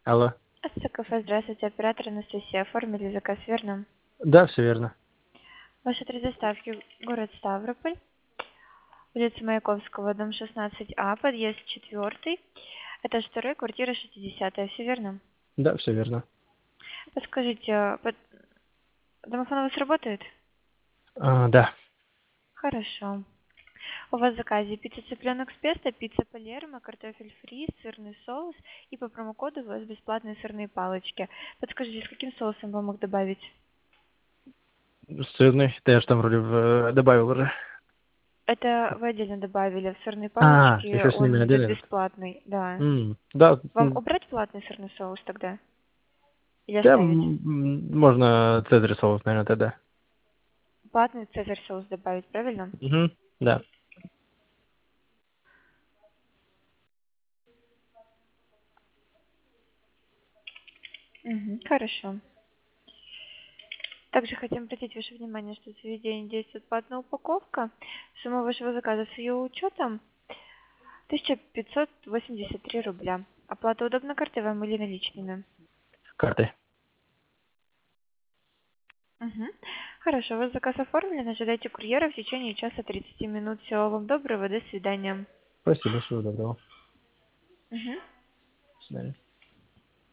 Алло. СКФ, здравствуйте, оператор Анастасия. Оформили заказ, верно? Да, все верно. Ваш адрес доставки город Ставрополь, улица Маяковского, дом 16А, подъезд 4, этаж 2, квартира 60, все верно? Да, все верно. Подскажите, домофон у вас работает? Да. Хорошо. У вас в заказе пицца цыпленок с песто, пицца палермо, картофель фри, сырный соус и по промокоду у вас бесплатные сырные палочки. Подскажите, с каким соусом вам их добавить? Сырный. Да я же там вроде добавил уже. Это вы отдельно добавили. В сырные палочки Еще с ними он идет отдельно. бесплатный, да. Да, Вам убрать платный сырный соус тогда? Или да, оставить? можно цезарь соус, наверное, тогда. Платный цезарь соус добавить, правильно? Да. Угу, хорошо. Также хотим обратить ваше внимание, что в заведении действует платная упаковка. Сумма вашего заказа с ее учетом 1583 рубля. Оплата удобна картой вам или наличными? Карты. Угу. Хорошо, ваш заказ оформлен. Ожидайте курьера в течение часа 30 минут. Всего вам доброго, до свидания. Спасибо, всего доброго. Угу. До свидания.